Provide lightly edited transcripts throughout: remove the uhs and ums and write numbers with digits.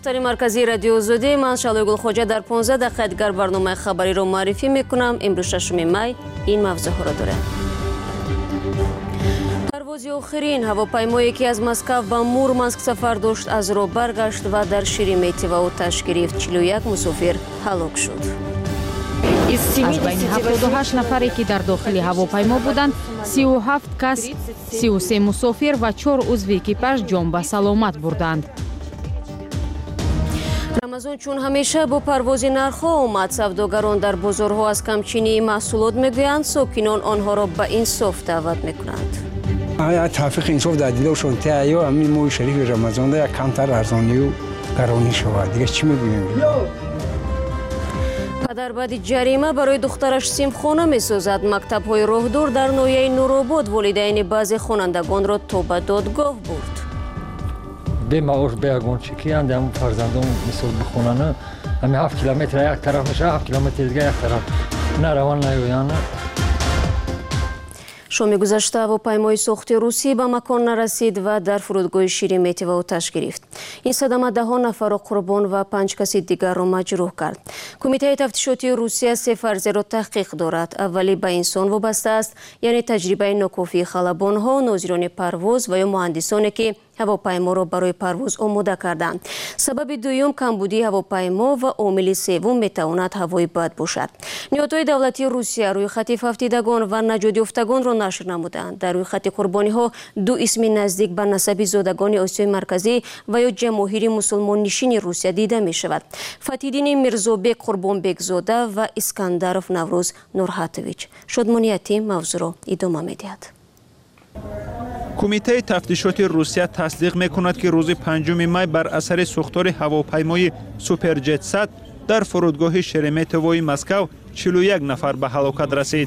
дафтари марказии радио Озодӣ, ман Шалои Гулхоҷа дар 15 дақиқа дигар барномаи хабариро маърифӣ мекунам. имрӯз 6 май ин мавзӯъҳоро дорем. парвози охирин ҳавопаймое ки аз Москав ба Мурманск сафар дошт аз роҳ баргашт ва дар Шереметьево оташ гирифт. 41 мусофир ҳалок шуд. аз байни 78 нафаре ки дар дохили ҳавопаймо буданд, 37 кас, 33 мусофир ва 4 узви экипаж ҷон ба саломат бурданд. рамазон чун ҳамеша бо парвози нархҳо омад. Савдогарон дар бозорҳо аз камчинии маҳсулот мегӯянд, сокинон онҳоро ба инсоф даъват мекунанд. таъфиқи инсоф дар дилошон теаё амин моҳи шарифи рамазонда як камтар арзонию гаронӣ шавад. Дигар чӣ мегӯем? падар баъди ҷарима барои духтараш симхона месозад. Мактабҳои роҳдор дар ноҳияи Нуробод волидайни баъзе хонандагонро то ба додгоҳ бурд. бемаош беягончикӣ ҳам фарзандон мисол бихонана ҳами 7 километр як тараф меша, 7 километр дига як тараф нараван наёяна. шоми гузашта ҳавопаймои сохти русӣ ба макон нарасид ва дар фурудгоҳи Шереметьево оташ гирифт. ин садама даҳон нафарро қурбон ва 5 каси дигарро маҷрӯҳ кард. Кумитаи тафтишоти Русия 3 фарзеро таҳқиқ дорад. аввали ба инсон вобаста аст, яъне таҷрибаи нокофии халабонҳо, нозирони парвоз ва ё муҳандисоне ки ҳавопайморо барои парвоз омода карданд. сабаби дуюм камбудии ҳавопаймо ва омили севум метавонад ҳавои бад бошад. ниҳодҳои давлатии Русия рӯйхати фавтидагон ва наҷотёфтагонро нашр намуданд. дар рӯйхати қурбониҳо 2 исми наздик ба насаби зодагони Осиёи марказӣ ва ё ҷамоҳири мусулмоннишини Русия дида мешавад. Фатидини Мирзобек Қурбонбекзода ва Искандаров Наврӯз Нурҳатович. Шодмониятӣ мавзӯъро идома медиҳад. кумитаи тафтишоти Русия тасдиқ мекунад ки рӯзи 5 май бар асари сӯхтори ҳавопаймои Суперҷет 100 дар фурудгоҳи Шереметьевои Москав 41 нафар ба ҳалокат расид.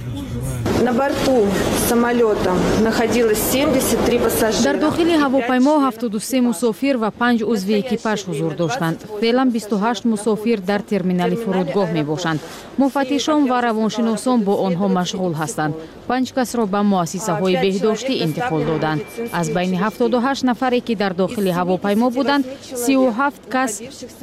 На борту самолета находилось 73 пассажира. дар дохили ҳавопаймо 73 мусофир ва 5 узви экипаж ҳузур доштанд. феълан 28 мусофир дар терминали фурудгоҳ мебошанд. муфаттишон ва равоншиносон бо онҳо машғул ҳастанд. 5 касро ба муассисаҳои беҳдоштӣ интиқол доданд. аз байни 78 нафаре ки дар дохили ҳавопаймо буданд, 37 кас,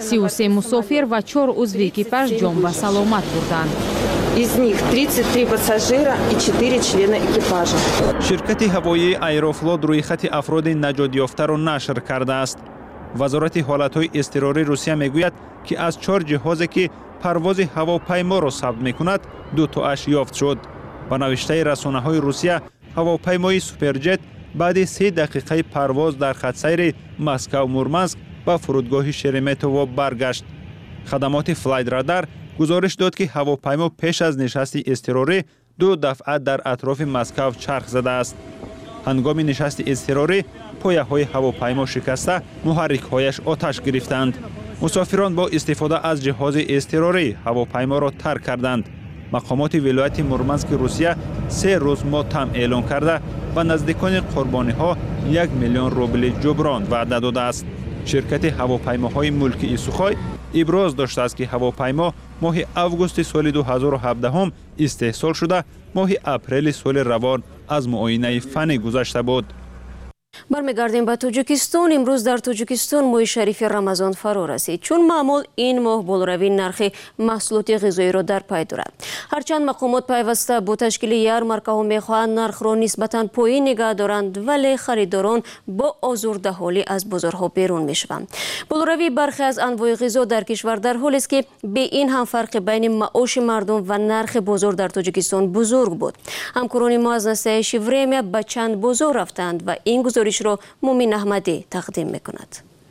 33 мусофир ва 4 узви экипаж ҷон ба саломат бурданд. Из них 33 пассажира и 4 члена экипажа. ширкати ҳавоии Аэрофлот рӯйхати афроди наҷотёфтаро нашр кардааст. вазорати ҳолатҳои эзтирории Русия мегӯяд ки аз 4 ҷиҳозе ки парвози ҳавопайморо сабт мекунад, 2 тоаш ёфт шуд. ба навиштаи расонаҳои Русия, ҳавопаймои Суперҷет баъди 3 дақиқаи парвоз дар хатсайри Москав-Мурманск ба фурудгоҳи Шереметьево баргашт. хадамоти Флайтрадар гузориш дод ки ҳавопаймо пеш аз нишасти эзтирорӣ 2 дафъа дар атрофи Москав чарх задааст. ҳангоми нишасти эзтирорӣ пояҳои ҳавопаймо шикаста, муҳаррикҳояш оташ гирифтанд. мусофирон бо истифода аз ҷиҳози эзтирорӣ ҳавопайморо тарк карданд. мақомоти вилояти Мурмански Русия 3 рӯз мотам эълон карда ба наздикони қурбониҳо 1 миллион рубли ҷуброн ваъда додааст. ширкати ҳавопаймоҳои мулкии Сухой иброз доштааст ки ҳавопаймо моҳи августи соли 2017 истеҳсол шуда, моҳи апрели соли равон аз муоинаи фанӣ гузашта буд. бармегардем ба Тоҷикистон. имрӯз дар Тоҷикистон моҳи шарифи Рамазон фаро расид. чун маъмул ин моҳ болоравии нархи маҳсулоти ғизоиро дар пай дорад. ҳарчанд мақомот пайваста бо ташкили ярмаркаҳо мехоҳанд нархро нисбатан поин нигаҳ доранд, вале харидорон бо озурдаҳолӣ аз бозорҳо берун мешаванд. болоравии бархе аз анвои ғизо дар кишвар дар ҳолест ки бе ин ҳам фарқи байни маоши мардум ва нархи бозор дар Тоҷикистон бузург буд. ҳамкорони мо аз насаиши Время ба чанд бозор рафтанд ва ин гузоришро Мумин Аҳмадӣ тақдим мекунад.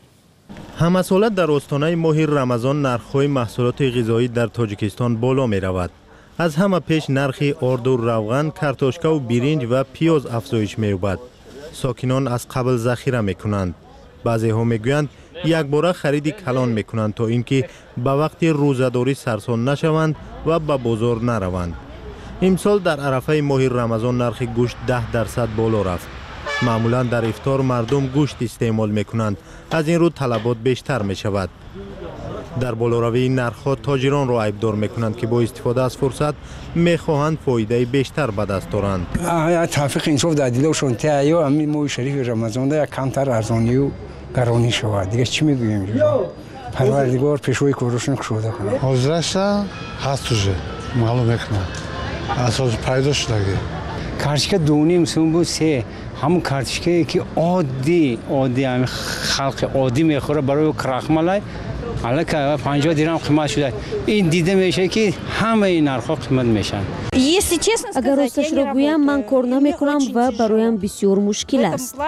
ҳамасола дар остонаи моҳи Рамазон нархҳои маҳсулоти ғизоӣ дар Тоҷикистон боло меравад. аз ҳама пеш нархи орду равған, картошкаву биринҷ ва пиёз афзоиш меёбад. сокинон аз қабл захира мекунанд. баъзеҳо мегӯянд якбора хариди калон мекунанд то ин ки ба вақти рӯзадорӣ сарсон нашаванд ва ба бозор нараванд. имсол дар арафаи моҳи Рамазон нархи гӯшт 10% боло рафт. маъмулан дар ифтор мардум гӯшт истеъмол мекунанд. аз ин рӯ талабот бештар мешавад. дар болоравии нархҳо тоҷиронро айбдор мекунанд ки бо истифода аз фурсат мехоҳанд фоидаи бештар ба даст оранд. таъфиқи инсоф дар дилошон теаё амин моҳи шарифи Рамазонда як камтар арзонию گرانی شود. دیگه چی میگوییم؟ پروردگار پیشوی کارشون کشوده کنه. حاضرش هست توشه معلوم میکنه اساس پیدا شده. کارچکه دونیم سون بود سه همون کارچکه که عادی همین خلق عادی میخوره برای کراخمالای حالا که 50 درهم قیمت شده. این دیده میشه که همه این نرخ قیمت میشن. اگر راستش رو گویم من کار نمیکنم و برایم بسیار مشکل است.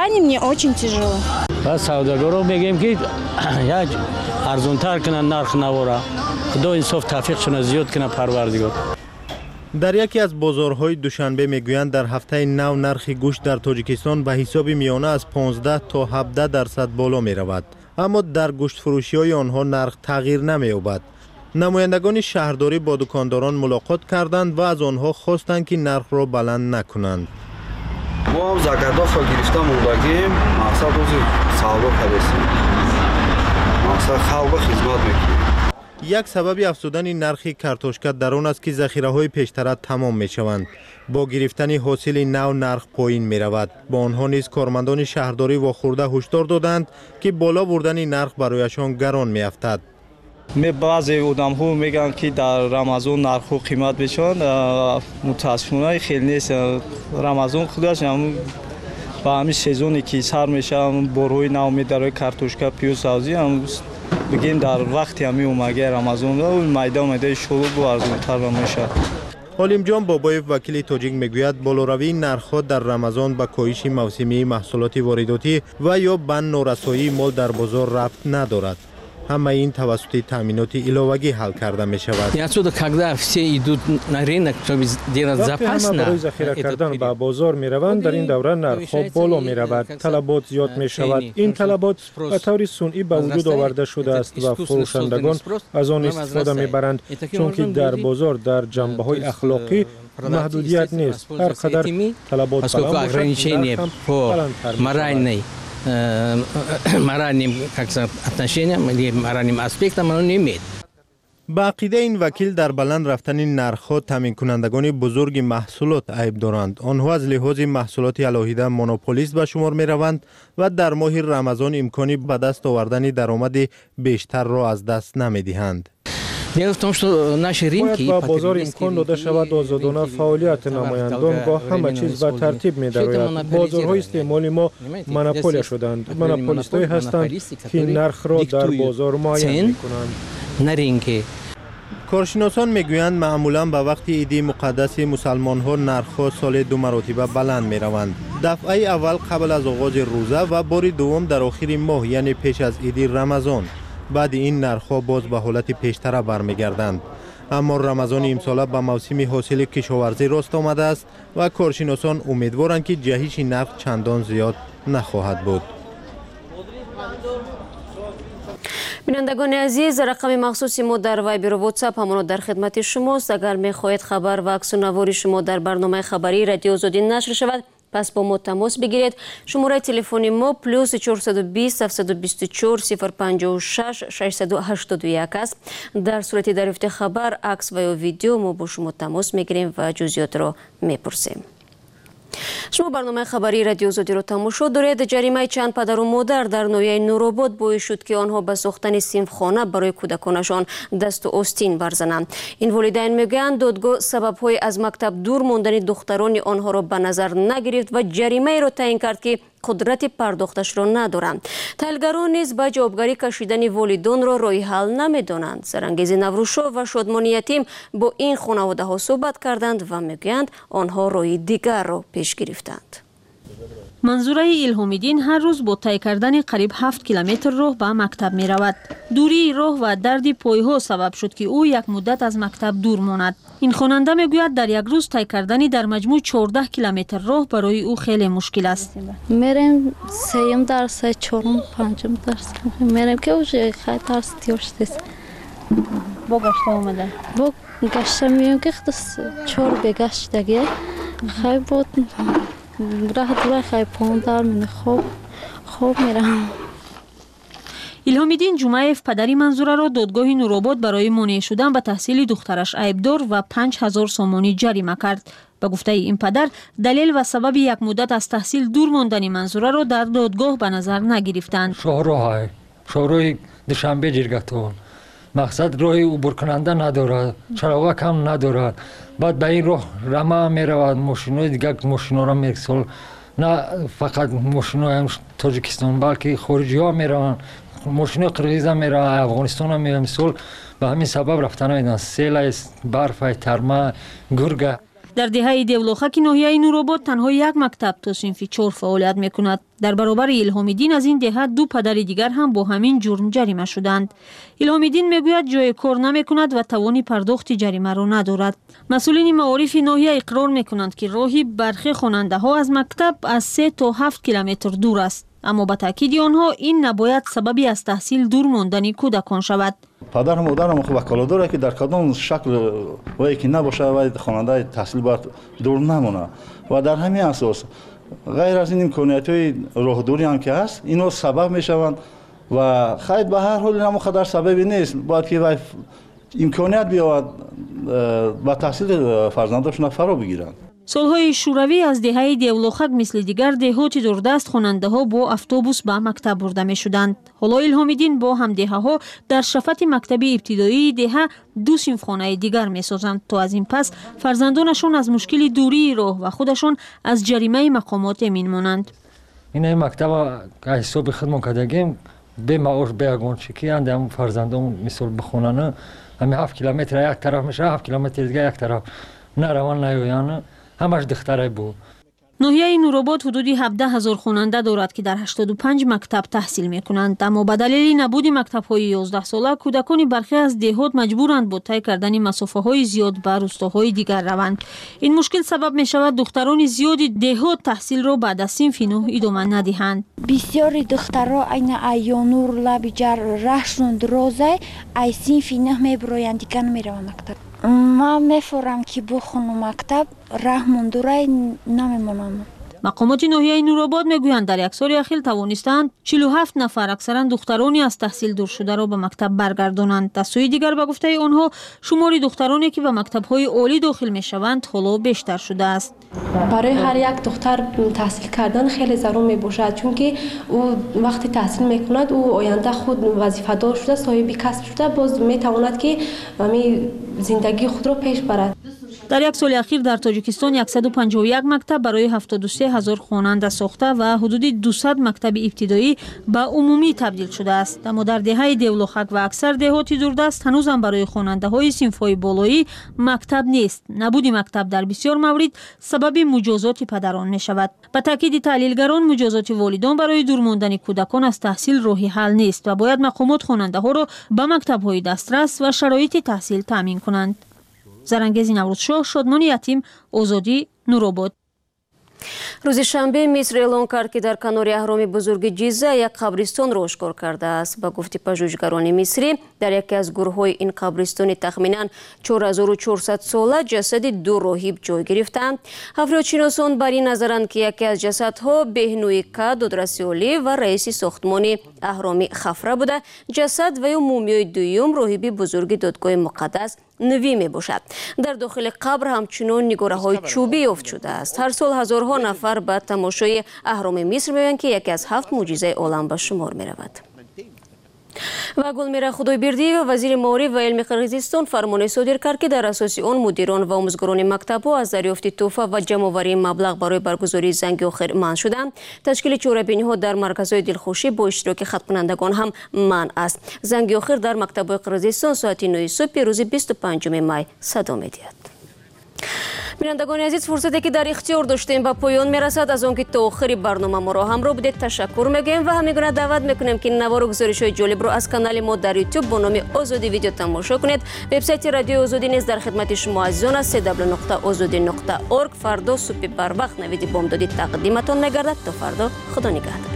و سوداگرا میگیم که یا ارزانتر کنن نرخ نوارا خدا انصاف توفیقشون زیاد کنه پروردگار. در یکی از بازارهای دوشنبه میگویند در هفته نو نرخ گوشت در تاجیکستان به حساب میانه از 15 تا 17% بالا می رود. اما در گوشت فروشی های آنها نرخ تغییر نمی یابد. نمایندگان شهرداری با دکانداران ملاقات کردند و از آنها خواستند که نرخ را بلند نکنند. ما هم زکاتاف را گرفته موندگیم، مقصد روزی سودا کردیم. مقصد خلق خدمت میکنیم. یک سبب افزودن نرخ کارتوشکا در آن است که ذخیره های پیشتر تمام می شوند. با گرفتن حاصل نو نرخ پایین می رود. با آنها نیز کارمندان شهرداری واخورده هشدار دادند که بالا بردن نرخ برایشان گران می افتد. بعضی آدم ها میگن که در رمضان نرخ و قیمت بشن، متاسفانه خیلی نیست. رمضان خودش هم با همین سیزونی که سر میشه بروی نو میداره کارتوشکا پیاز سازی هم بگیم در وقتی همی اومگه رمضان و میده شلوغ و ارزان‌تر میشه. حلیم جان بابایف وکیل تاجیک میگوید بالاروی نرخ‌ها در رمضان به کاهش موسمی محصولات وارداتی و یا بند نارسایی مال در بازار ربط ندارد. همه این توسط تامینات علاوه‌ای حل کرده می شود. Отсюда, когда все идут на рынок, чтобы делать запас на برای ذخیره کردن به بازار می روند، در این دوره نرخ‌ها بالا می رود، طلبات زیاد می شود. این طلبات به طور صنعی به وجود آورده شده است و فروشندگان از آن استفاده می برند، چون که در بازار در جنبه‌های اخلاقی محدودیت نیست. هر قدر طلبات моральным аспектом оно не имеет. با عقیده این وکیل در بلند رفتن نرخ‌ها تامین کنندگان بزرگ محصولات عیب دارند. آنها از لحاظ محصولات الهیده مونوپولیست به شمار می روند و در ماه رمضان امکانی به دست آوردن درآمد بیشتر را از دست نمی دهند. باید با بازار امکان داده شود آزادانه فعالیت نمایندگان با همه چیز به ترتیب می درآید. بازارهای استعمالی ما مونوپول شدند. مونوپولیست‌هایی هستند که نرخ را در بازار معین می‌کنند. کارشناسان میگویند معمولا به وقت عید مقدس مسلمان ها نرخ‌ها سال 2 مرتبه بلند می روند. دفعه اول قبل از آغاز روزه و بار دوم در آخر ماه یعنی پیش از عید رمضان. بعد این نرخ‌ها باز به حالت پیشتر برمیگردند. اما رمضان امسال به موسم حاصل کشاورزی راست آمده است و کارشناسان امیدوارند که جهش نرخ چندان زیاد نخواهد بود. بینندگان عزیز، رقم مخصوصی ما در وایبر و واتساپ همانا در خدمت شماست. اگر می‌خواهید خبر و عکس و نوار شما در برنامه خبری رادیو آزادی نشر شود، پس با ما تماس بگیرید. شماره تلفن ما +420 724 056 681 است. در صورت دریافت خبر، عکس و یا ویدیو ما با شما تماس میگیریم و جزئیات را میپرسیم. شما برنامه خبری رادیو آزادی را تماشا دارید. جریمه چند پدر و مادر در ناحیه نورآباد باعث شد که آنها به ساختن صنفخانه برای کودکانشان دست و آستین برزنند. این والدین میگویند دادگاه سبب‌های از مکتب دور ماندن دختران آنها را به نظر نگرفت و جریمه را تعیین کرد که قدرت پرداختش را ندارند. تحلیلگران نیز به جوابگری کشیدن والدان را راه حل نمی‌دانند. سرانگیز نوروزشاه و شادمان یتیم با این خانواده ها صحبت کردند و میگویند آنها راه دیگر را پیش گرفتند. منظوره الهامیدین هر روز با طی کردن قریب 7 کیلومتر راه به مکتب می رود. دوری راه و درد پایها سبب شد که او یک مدت از مکتب دور ماند. این خواننده می گوید در یک روز طی کردن در مجموع 14 کیلومتر راه برای او خیلی مشکل است. میرم سیم درس، چهارم، پنجم درس میرم که اوج خیلی درس دیوشتست. با گشته آمده؟ با گشته میام که خداست 4 بگشتگی خیلی بود. راه دور خیلی پوندار من خوب میرم. илҳомиддин ҷумаев падари манзураро додгоҳи нуробод барои монеъ шудан ба таҳсили духтараш айбдор ва 5000 сомонӣ ҷарима кард. ба гуфтаи ин падар, далел ва сабаби як муддат аз таҳсил дур мондани манзураро дар додгоҳ ба назар нагирифтанд. шоҳроҳи душанбе ҷиргатон мақсад роҳи убуркунанда надорад, чаровак ҳам надорад. баъд ба ин роҳ рама меравад, мошинои дигар мошиноро мексол на фақат мошинои тоҷикистон, балки хориҷиҳо мераванд, мошинои қирғизам мераванд, афғонистон ҳам мераванд. мисол ба ҳамин сабаб рафта наиданд. селаст, барфай, тарма, гурга. дар деҳаи девлохаки ноҳияи нуробод танҳо як мактаб то синфи 4 фаъолият мекунад. дар баробари илҳомиддин аз ин деҳа 2 падари дигар ҳам бо ҳамин ҷурм ҷарима шуданд. илҳомиддин мегӯяд ҷое кор намекунад ва тавони пардохти ҷаримаро надорад. масъулини маорифи ноҳия иқрор мекунанд ки роҳи бархи хонандаҳо аз мактаб аз 3 то 7 километр дур аст. аммо ба таъкиди онҳо ин набояд сабаби аз таҳсил дур мондани кӯдакон шавад. падару модарам ваколат дорад ки дар кадом шакл вае ки набошад вай хонандаи таҳсил бояд дур намонад ва дар ҳамин асос ғайр аз ин имкониятҳои роҳдурӣ ҳам ки ҳаст инҳо сабаб мешаванд ва хайр ба ҳар ҳол ҳамо қадар сабаби нест. бояд ки вай имконият биёвад ба таҳсили фарзандошона фаро бигиранд. солҳои шӯравӣ аз деҳаи девлохак мисли дигар деҳоти дурдаст хонандаҳо бо автобус ба мактаб бурда мешуданд. ҳоло илҳомиддин бо ҳамдеҳаҳо дар шафати мактаби ибтидоии деҳа 2 синфхонаи дигар месозанд, то аз ин пас фарзандонашон аз мушкили дурии роҳ ва худашон аз ҷаримаи мақомот эмин монанд. ин мактаба ҳисоби худмон кардагем бемаош беягончики андам фарзандон мисол бихонана ҳами 7 километр як тараф мешава, 7 километр дигар як тараф нараван наёяна ҳамаш духтарай буд. ноҳияи нуробод ҳудуди 17 000 хонанда дорад ки дар 85 мактаб таҳсил мекунанд. аммо ба далели набуди мактабҳои 11 сола кӯдакони бархе аз деҳот маҷбуранд бо тай кардани масофаҳои зиёд ба рӯстоҳои дигар раванд. ин мушкил сабаб мешавад духтарони зиёди деҳот таҳсилро баъд аз синфи 9 идома надиҳанд. бисёри духтаро айна айёнур лаби ҷар раҳшон дурозай ай синфи 9 мебуроянд дигар меравам мактаб. ман мефорам ки бухонам мактаб раҳмондурай намемонам. мақомоти ноҳияи нуробод мегӯянд дар як соли ахир тавонистанд 47 нафар аксаран духтарони аз таҳсил дуршударо ба мактаб баргардонанд. аз сӯи дигар ба гуфтаи онҳо шумори духтароне ки ба мактабҳои олӣ дохил мешаванд ҳоло бештар шудааст. барои ҳар як духтар таҳсил кардан хеле зарур мебошад, чунки ӯ вақте таҳсил мекунад ӯ оянда худ вазифадор шуда соҳиби касб шуда боз метавонад ки зиндагии худро пеш барад. дар як соли ахир дар тоҷикистон 151 мактаб барои 73 000 хонанда сохта ва ҳудуди 200 мактаби ибтидоӣ ба умумӣ табдил шудааст. аммо дар деҳаи девлохак ва аксар деҳоти дурдаст ҳанӯзам барои хонандаҳои синфҳои болоӣ мактаб нест. набуди мактаб дар бисёр маврид сабаби муҷозоти падарон мешавад. ба таъкиди таҳлилгарон муҷозоти волидон барои дур мондани кӯдакон аз таҳсил роҳи ҳал нест ва бояд мақомот хонандаҳоро ба мактабҳои дастрас ва шароити таҳсил таъмин кунанд. зарангези наврӯзшоҳ, шодмони ятим, озодӣ, нуробод. рӯзи шанбе миср эълон кард ки дар канори аҳроми бузурги ҷиза як қабристонро ошкор кардааст. ба гуфти пажӯҳчгарони мисрӣ дар яке аз гурӯҳҳои ин қабристони тахминан 4400 сола ҷасади 2 роҳиб ҷой гирифтанд. ҳафриётшиносон бар ин назаранд ки яке аз ҷасадҳо беҳнӯи Ка, додрасӣ олӣ ва раиси сохтмони аҳроми Хафра буда, ҷасад ва ё мумиёи дуюм роҳиби бузурги додгоҳи муқаддас навӣ мебошад. дар дохили қабр ҳамчунон нигораҳои чӯбӣ ёфт шудааст. ҳар сол ҳазорҳо нафар ба тамошои аҳроми Миср меоянд ки яке аз 7 мӯъҷизаи олам ба шумор меравад. ва Гулмира Худойбердиева, вазири маориф ва илми Қирғизистон, фармоне содир кард ки дар асоси он мудирон ва омӯзгорони мактабҳо аз дарёфти тӯҳфа ва ҷамъоварии маблағ барои баргузории занги охир манъ шуданд. ташкили чорабиниҳо дар марказҳои дилхушӣ бо иштироки хаткунандагон ҳам манъ аст. занги охир дар мактабҳои Қирғизистон соати 9 субҳи рӯзи 25 май садо медиҳад. бинандагони азиз, фурсате ки дар ихтиёр доштем ба поён мерасад. аз он ки то охири барнома моро ҳамроҳ будед ташаккур мегӯем ва ҳамин гуна даъват мекунем ки навору гузоришҳои ҷолибро аз канали мо дар YouTube бо номи Озодӣ видео тамошо кунед. вебсайти радиои Озодӣ низ дар хидмати шумо азизон аст. www.ozodi.org. фардо субҳи барвақт навиди бомдодӣ тақдиматон мегардад. то фардо, худо нигаҳдор.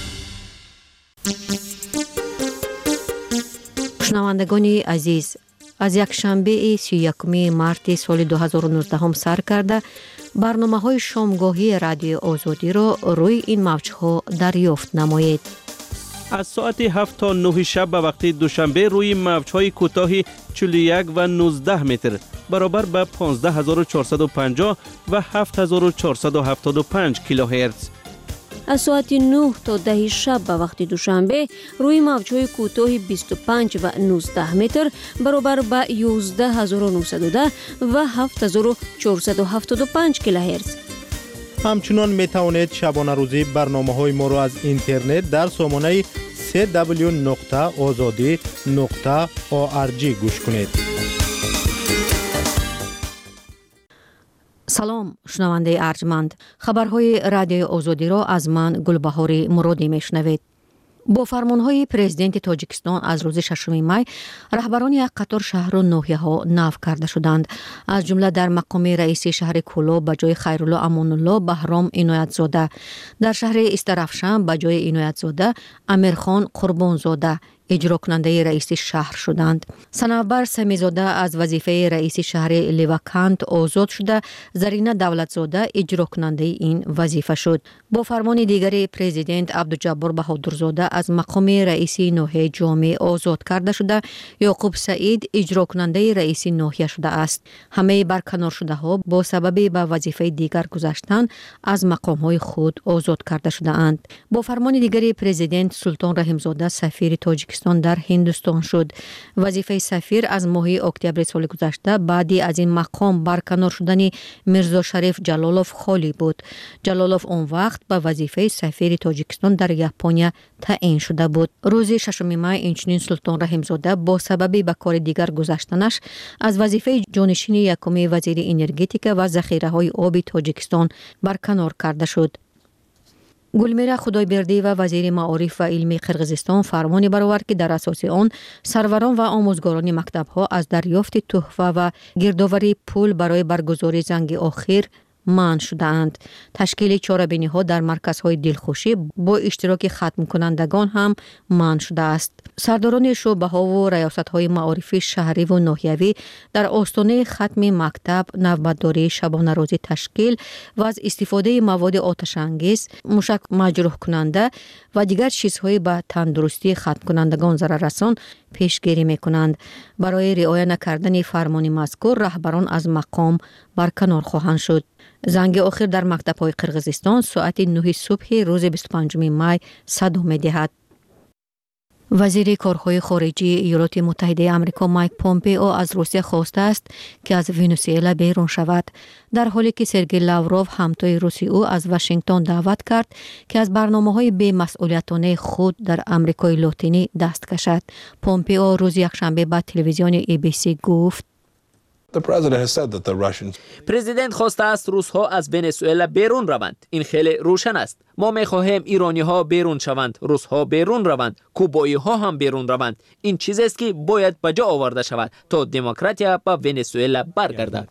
шунавандагони азиз, از یک شنبه 31 مارت سال 2019 سر کرده برنامه‌های شامگاهی رادیو آزادی را روی این موج‌ها دریافت نمایید. از ساعت 7 تا 9 شب به وقت دوشنبه روی موج‌های کوتاه 41 و 19 متر برابر به 15450 و 7475 کیلوهرتز. از ساعت 9 تا 10 شب به وقت دوشنبه روی موج‌های کوتاه 25 و 19 متر برابر به 11910 و 7475 کیلوهرتز. همچنان می توانید شبانه روزی برنامه‌های ما را از اینترنت در سامانه www.azadi.org گوش کنید. سلام شنونده ارجمند، خبرهای رادیو آزادی را از من گلبهار مرادی میشنوید. با فرمانهای پرزیدنت تاجیکستان از روز 6 می رهبران یک قطار شهر و ناحیه‌ها نو کرده شدند. از جمله در مقام رئیس شهر کولو به جای خیرالله امان‌الله بهرام عنایت‌زاده، در شهر استرافشان به جای عنایت‌زاده امیرخان قربانزاده اجرا کننده رئیس شهر شدند. صنوبر سمیزاده از وظیفه رئیس شهر لیواکانت آزاد شده، زرینه دولتزاده اجرا کننده این وظیفه شد. با فرمان دیگری پرزیدنت عبدالجبار بهادرزاده از مقام رئیس ناحیه جامع آزاد کرده شده، یعقوب سعید اجرا کننده رئیس ناحیه شده است. همه برکنار شده ها با سبب به وظیفه دیگر گذاشتن از مقام های خود آزاد کرده شده اند. با فرمان دیگری پرزیدنت سلطان رحیمزاده سفیر تاجیکستان در هندوستان شد. وظیفه سفیر از ماه اکتبر سال گذشته بعدی از این مقام برکنار شدن میرزا شریف جلالوف خالی بود. جلالوف اون وقت به وظیفه سفیر تاجیکستان در ژاپن تعیین شده بود. روز 6 می اینچنین سلطان رحیمزاده با سبب به کار دیگر گذاشتنش از وظیفه جانشین یکم وزیر انرژتیک و ذخیره‌های آب تاجیکستان برکنار کرده شد. گلمیرا خدایبردی و وزیر معارف و علم قرقیزستان فرمانی برآورد که در اساس آن سروران و آموزگاران مکتب‌ها از دریافت تحفه و گردآوری پول برای برگزاری زنگ آخر منع شده‌اند. تشکیل چاره‌بینی‌ها در مرکزهای دلخوشی با اشتراک ختم کنندگان هم منع شده است. سرداران شعبه‌ها و ریاست‌های معارف شهری و ناحیوی در آستانه ختم مکتب نوبتداری شبانه روزی تشکیل و از استفاده مواد آتش‌انگیز، موشک مجروح کننده و دیگر چیزهای به تندرستی ختم کنندگان ضرر رسان پیشگیری می‌کنند. برای رعایت نکردن فرمان مذکور رهبران از مقام برکنار خواهند شد. زنگ آخر در مکتب‌های قرقیزستان ساعت 9 صبح روز 25 می صدا می‌دهد. وزیر کارهای خارجی ایالات متحده آمریکا مایک پومپئو از روسیه خواسته است که از ونزوئلا بیرون شود، در حالی که سرگئی لاوروف همتای روسی او از واشنگتن دعوت کرد که از برنامه‌های بی‌مسئولیتانه خود در آمریکای لاتینی دست کشد. پومپئو روز یکشنبه به تلویزیون ABC گفت: پرزیدنت خواسته است روس‌ها از ونزوئلا بیرون روند. این خیلی روشن است. ما می‌خواهیم ایرانی‌ها بیرون شوند، روس‌ها بیرون روند، کوبایی‌ها هم بیرون روند. این چیزی است که باید به جا آورده شود تا دموکراسی به ونزوئلا برگردد.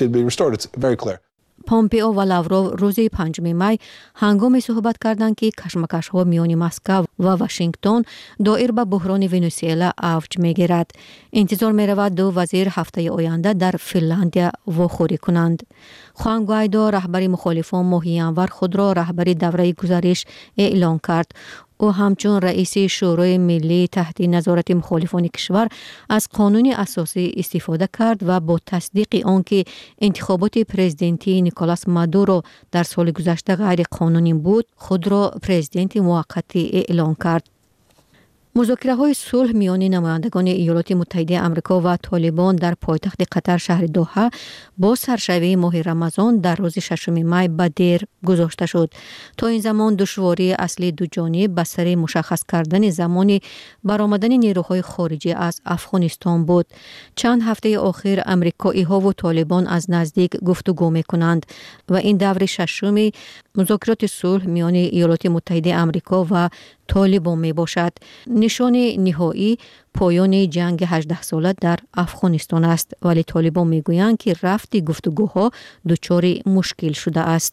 پومپئو و لاوروف روز 5 می هنگام صحبت کردند که کشمکش‌ها میان مسکو و واشنگتن دایر به بحران ونزوئلا اوج می‌گیرد. انتظار می‌رود دو وزیر هفته آینده در فنلاندیا واخوری کنند. خوان گوایدو رهبر مخالفان ماه ینور خود را رهبر دوره گزارش اعلام کرد. او همچون رئیس شورای ملی تحت نظارت مخالفان کشور از قانون اساسی استفاده کرد و با تصدیق آنکه انتخابات پرزیدنتی نیکولاس مادورو در سال گذشته غیر قانونی بود، خود را پرزیدنت موقتی اعلام کرد. مذاکره‌های صلح میان نمایندگان ایالات متحده آمریکا و طالبان در پایتخت قطر شهر دوحه با سرشوی ماه رمضان در روز 6 می به دیر گذاشته شد. تا این زمان دشواری اصلی دو جانب به سر مشخص کردن زمان برآمدن نیروهای خارجی از افغانستان بود. چند هفته آخر آمریکایی‌ها و طالبان از نزدیک گفتگو می‌کنند و این دور ششم مذاکرات صلح میان ایالات متحده آمریکا و طالبان می باشد. نشان نهایی پایان جنگ 18 ساله در افغانستان است، ولی طالبان می گویند که رفت گفتگوها دچار مشکل شده است.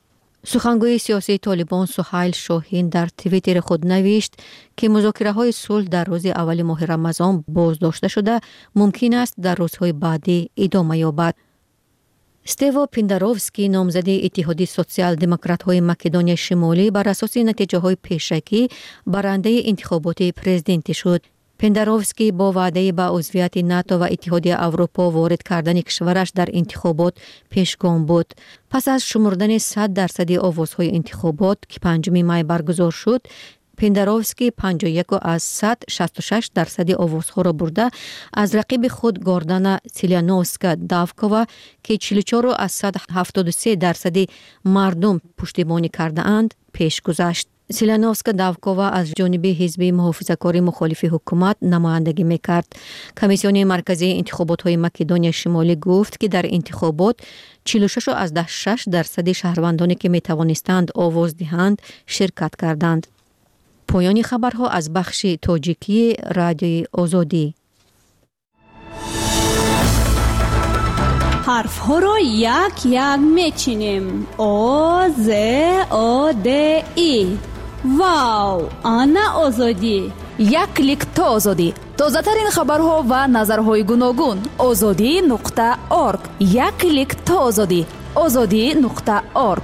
سخنگوی سیاسی طالبان سهیل شاهین در توییتر خود نوشت که مذاکره‌های صلح در روز اول ماه رمضان بازداشته شده ممکن است در روزهای بعدی ادامه یابد. استیوا پینداروفسکی نامزد اتحاد سوسیال دموکرات‌های مکدونیا شمالی بر اساس نتیجه‌های پیشکی برنده انتخابات پرزیدنتی شد. پینداروفسکی با وعده به عضویت ناتو و اتحاد اروپا وارد کردن کشورش در انتخابات پیشگام بود. پس از شمردن 100% آوازهای انتخابات که 5 می برگزار شد، پینداروفسکی 51 از 166% آوازها را برده از رقیب خود گاردانا سیلیانوسکا داوکووا که 44 از 173% مردم پشتیبانی کرده اند پیش گذشت. سیلیانوسکا داوکووا از جانب حزب محافظه‌کار مخالف حکومت نمایندگی می‌کرد. کمیسیون مرکزی انتخابات‌های مکدونیا شمالی گفت که در انتخابات 46 از 6% شهروندانی که می‌توانستند آواز دهند شرکت کردند. پایان خبرها از بخش تاجیکی رادیوی آزادی. حرف ها را یک یک میچینیم. آ ز آ د ای. واو، آنا آزادی. یک کلیک تا آزادی. تازه ترین خبرها و نظرهای گوناگون. azadi.org. یک کلیک تا آزادی. azadi.org.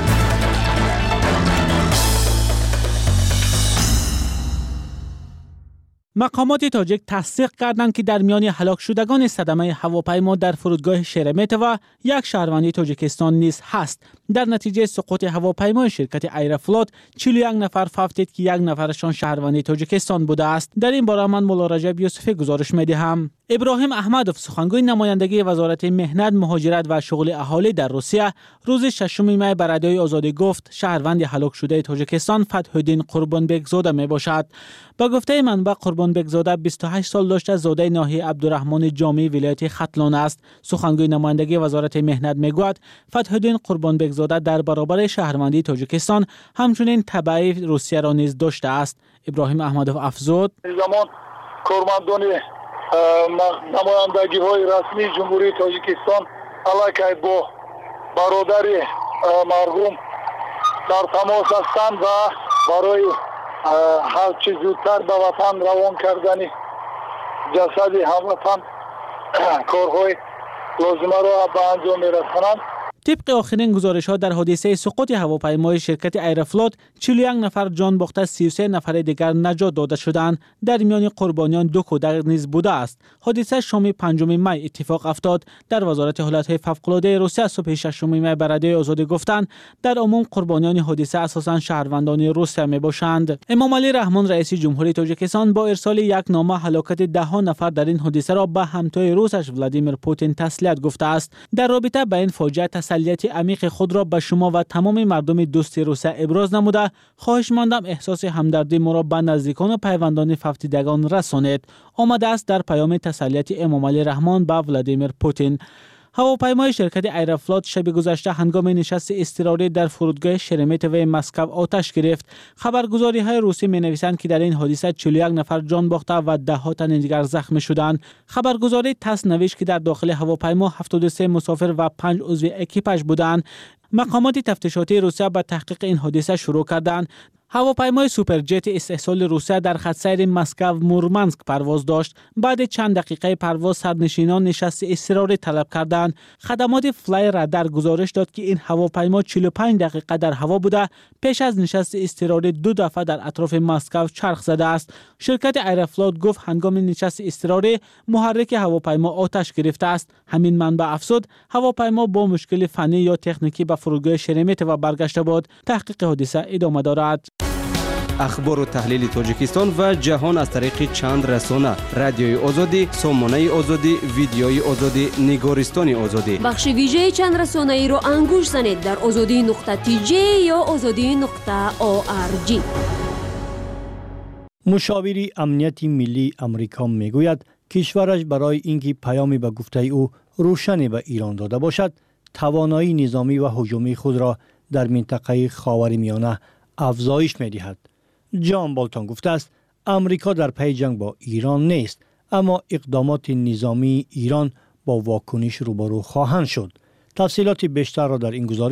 مقامات تاجیک تصدیق کردند که در میان هلاک شدگان صدمه هواپیما در فرودگاه شرمتوو یک شهروند تاجیکستان نیز هست. در نتیجه سقوط هواپیمای شرکت ایرافلوت 41 نفر فوتید که یک نفرشان شهروند تاجیکستان بوده است. در این باره من مولا رجب یوسفی گزارش می‌دهم. ابراهیم احمدوف سخنگوی نمایندگی وزارت مهنت، مهاجرت و شغل اهالی در روسیه روز 6 می بر رادیوی آزادی گفت شهروند هلاک شده تاجیکستان فتح‌الدین قربانبک زاده میباشد. با گفته منبع قربانبک زاده 28 سال داشته، زاده ناحیه عبدالرحمن جامی ولایت ختلان است. سخنگوی نمایندگی وزارت مهنت میگوید فتح‌الدین قربانبک زاده در برابر شهروندی تاجیکستان همچنین تبعی روسیه را نیز داشته است. ابراهیم احمدوف افزود زمان کارمندان نمایندگی های رسمی جمهوری تاجیکستان علیه با برادر مرحوم در تماس هستند و برای هر چه زودتر به وطن روان کردن جسد هموطن کارهای لازمه را به انجام می‌رسانند. طبق آخرین گزارش‌ها در حادثه سقوط هواپیمای شرکت ایرافلوت 41 نفر جان باخته، 33 نفر دیگر نجات داده شدند. در میان قربانیان 2 کودک نیز بوده است. حادثه شام 5 می اتفاق افتاد. در وزارت حالت‌های فوق‌العاده روسیه صبح 6 می بر رادیوی آزادی گفتند در عموم قربانیان حادثه اساساً شهروندان روسیه میباشند. امام علی رحمان رئیس جمهوری تاجیکستان با ارسال یک نامه هلاکت 10 نفر در این حادثه را به همتای روسش ولادیمیر پوتین تسلیت گفته است. در رابطه با این فاجعه تسلیت عمیق خود را به شما و تمام مردم دوست روسیه ابراز نموده خواهش ماندم احساس همدردی ما را به نزدیکان و پیوندان فوتیدگان رسانید. آمده است در پیام تسلیت امام علی رحمان به ولادیمیر پوتین. هواپیمای شرکت ایرافلوت شب گذشته هنگام نشست اضطراری در فرودگاه شرمتوو مسکو آتش گرفت. خبرگزاری‌های روسی می‌نویسند که در این حادثه 41 نفر جان باخته و 10 تن دیگر زخمی شدند. خبرگزاری تاس نوشت که در داخل هواپیما 73 مسافر و 5 عضو اکیپاژ بودند. مقامات تفتیشاتی روسیه به تحقیق این حادثه شروع کردند. هواپیمای سوپرجت استحصال روسیه در خط سیر مسکو مورمانسک پرواز داشت. بعد چند دقیقه پرواز سرنشینان نشست اضطراری طلب کردند. خدمات فلای رادار گزارش داد که این هواپیما 45 دقیقه در هوا بوده پیش از نشست اضطراری 2 دفعه در اطراف مسکو چرخ زده است. شرکت ایرافلوت گفت هنگام نشست اضطراری محرک هواپیما آتش گرفته است. همین منبع افزود هواپیما با مشکل فنی یا تکنیکی به فرودگاه شرمتوو برگشته بود. تحقیق حادثه ادامه دارد. اخبار و تحلیل تاجیکستان و جهان از طریق چند رسانه: رادیوی آزادی، سامانه آزادی، ویدیوی آزادی، نگارستان آزادی. بخش ویژه چند رسانه ای را انگوش زنید در azadi.tj یا azadi.org. مشاوری امنیت ملی امریکا میگوید کشورش برای اینکه پیامی به گفته او روشنی به ایران داده باشد، توانایی نظامی و هجومی خود را در منطقه خاورمیانه افزایش می‌دهد. جان بولتون گفته است امریکا در پی جنگ با ایران نیست، اما اقدامات نظامی ایران با واکنش روبرو خواهند شد. تفصیلات بیشتر را در این گزارش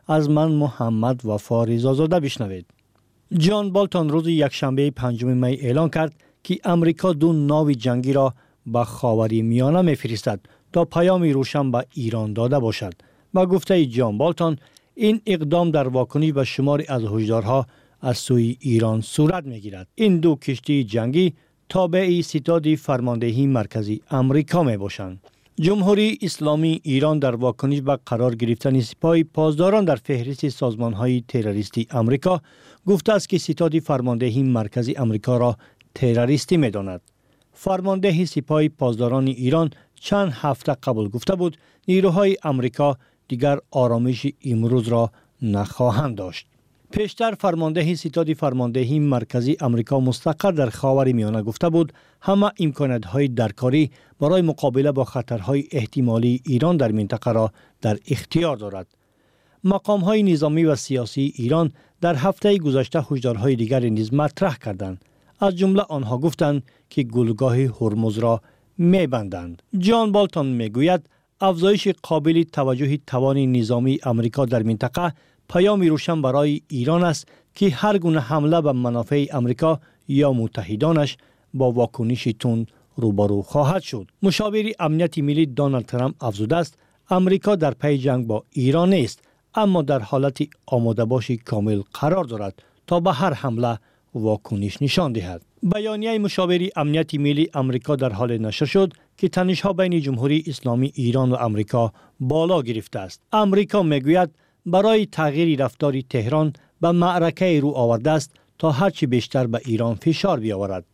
از من محمد وفا رضازاده بشنوید. جان بالتون روز یکشنبه 5 می اعلان کرد که امریکا 2 ناو جنگی را به خاورمیانه می‌فرستد تا پیامی روشن به ایران داده باشد. با گفته جان بالتون این اقدام در واکنش به شماری از هشدارها از سوی ایران صورت می‌گیرد. این 2 کشتی جنگی تابع ستاد فرماندهی مرکزی امریکا میباشند. جمهوری اسلامی ایران در واکنش به قرار گرفتن سپاه پاسداران در فهرست سازمان‌های تروریستی امریکا گفته است که ستاد فرماندهی مرکزی امریکا را تروریستی می‌داند. فرمانده سپاه پاسداران ایران چند هفته قبل گفته بود نیروهای امریکا دیگر آرامش امروز را نخواهند داشت. پیشتر فرمانده ستاد فرماندهی مرکزی امریکا مستقر در خاورمیانه گفته بود همه امکانات‌های درکاری برای مقابله با خطرهای احتمالی ایران در منطقه را در اختیار دارد. مقام‌های نظامی و سیاسی ایران در هفته گذشته هشدارهای دیگر نیز مطرح کردند. از جمله آنها گفتند که گلگاه هرمز را می‌بندند. جان بالتون میگوید افزایش قابل توجه توان نظامی امریکا در منطقه پیامی روشن برای ایران است که هر گونه حمله به منافع امریکا یا متحدانش با واکنش تند روبرو خواهد شد. مشاور امنیت ملی دونالد ترامپ افزوده است امریکا در پی جنگ با ایران نیست، اما در حالت آماده باشی کامل قرار دارد تا به هر حمله واکنش نشان دهد. بیانیه مشاور امنیت ملی امریکا در حال نشر شد که تنش‌ها بین جمهوری اسلامی ایران و امریکا بالا گرفته است. امریکا میگوید برای تغییر رفتار تهران به معرکه رو آورده است تا هرچی بیشتر به ایران فشار بیاورد.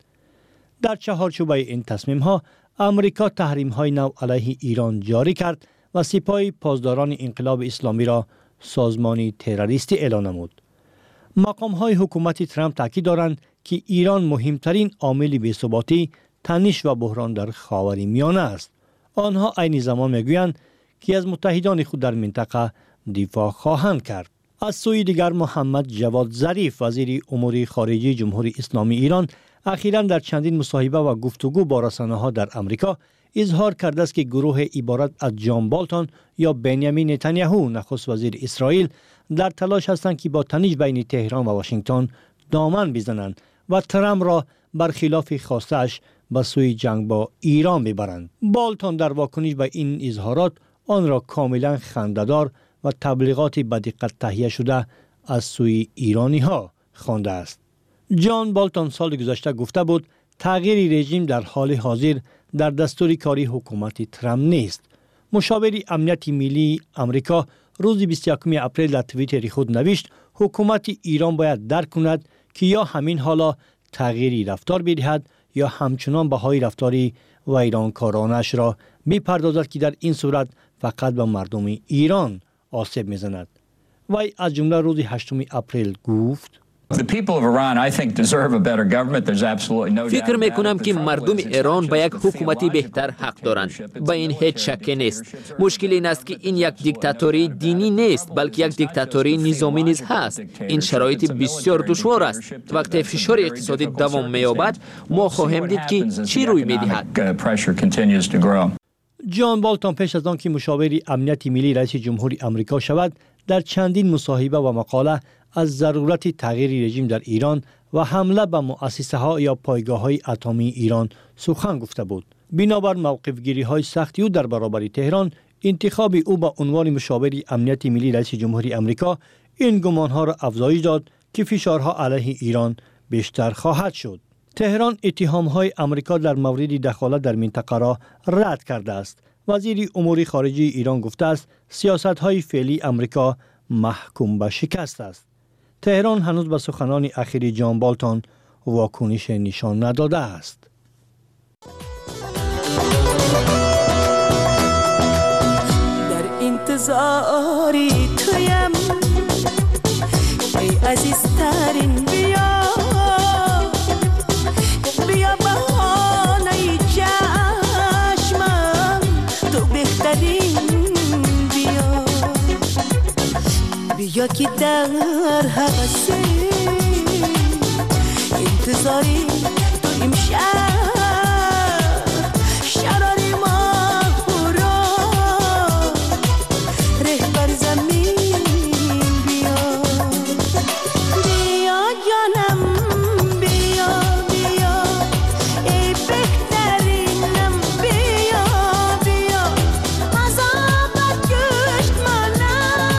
در چهارچوب این تصمیم‌ها امریکا تحریم‌های نو علیه ایران جاری کرد و سپاه پاسداران انقلاب اسلامی را سازمانی تروریستی اعلام نمود. مقام‌های حکومت ترامپ تاکید دارند که ایران مهمترین عامل بی‌ثباتی، تنش و بحران در خاورمیانه است. آنها عین زمان میگویند که از متحدان خود در منطقه دفاع خواهند کرد. از سوی دیگر محمد جواد ظریف وزیر امور خارجه جمهوری اسلامی ایران اخیراً در چندین مصاحبه و گفتگو با رسانه‌ها در آمریکا اظهار کرده است که گروه عبارت از جان بالتون یا بنیامین نتانیاهو نخست وزیر اسرائیل در تلاش هستند که با تنش بین تهران و واشنگتن دامن بزنند و ترامپ را برخلاف خواسته‌اش به سوی جنگ با ایران ببرند. بالتون در واکنش به این اظهارات آن را کاملا خنده‌دار و تبلیغات بدقت تهیه شده از سوی ایرانی ها خوانده است. جان بالتون سال گذشته گفته بود تغییر رژیم در حال حاضر در دستور کاری حکومت ترامپ نیست. مشاور امنیت ملی امریکا روز 21 اپریل در توییتر خود نوشت حکومت ایران باید درک کند که یا همین حالا تغییری رفتار بدهد یا همچنان بهای رفتاری ویرانکارانش را بپردازد که در این صورت فقط به مردم ایران آسیب میزند. وی از جمله روز 8 اپریل گفت فکر میکنم که مردم ایران به یک حکومتی بهتر حق دارند. به این هیچ شک نیست. مشکل این است که این یک دیکتاتوری دینی نیست بلکه یک دیکتاتوری نظامی نیز هست. این شرایط بسیار دشوار است. وقتی فشار اقتصادی دوام مییابد ما خواهیم دید که چی روی میدهد. جان بالتون پیش از آن که مشاور امنیت ملی رئیس جمهوری آمریکا شود در چندین مصاحبه و مقاله از ضرورت تغییر رژیم در ایران و حمله به مؤسسه‌ها یا پایگاه‌های اتمی ایران سخن گفته بود. بنابر موقف‌گیری‌های سخت او در برابر تهران، انتخاب او به عنوان مشاور امنیت ملی رئیس جمهوری آمریکا این گمان‌ها را افزایش داد که فشارها علیه ایران بیشتر خواهد شد. تهران اتهام‌های آمریکا در مورد دخالت در منطقه را رد کرده است. وزیر امور خارجه ایران گفته است سیاست‌های فعلی آمریکا محکوم به شکست است. تهران هنوز به سخنان اخیر جان بالتون واکنش نشان نداده است. در انتظاری تویم ای عزیزترین بیا بهانه چشمم تو بهترین بیا که در هوس انتظاری تو امشب شراری ما خورا رهبر زمین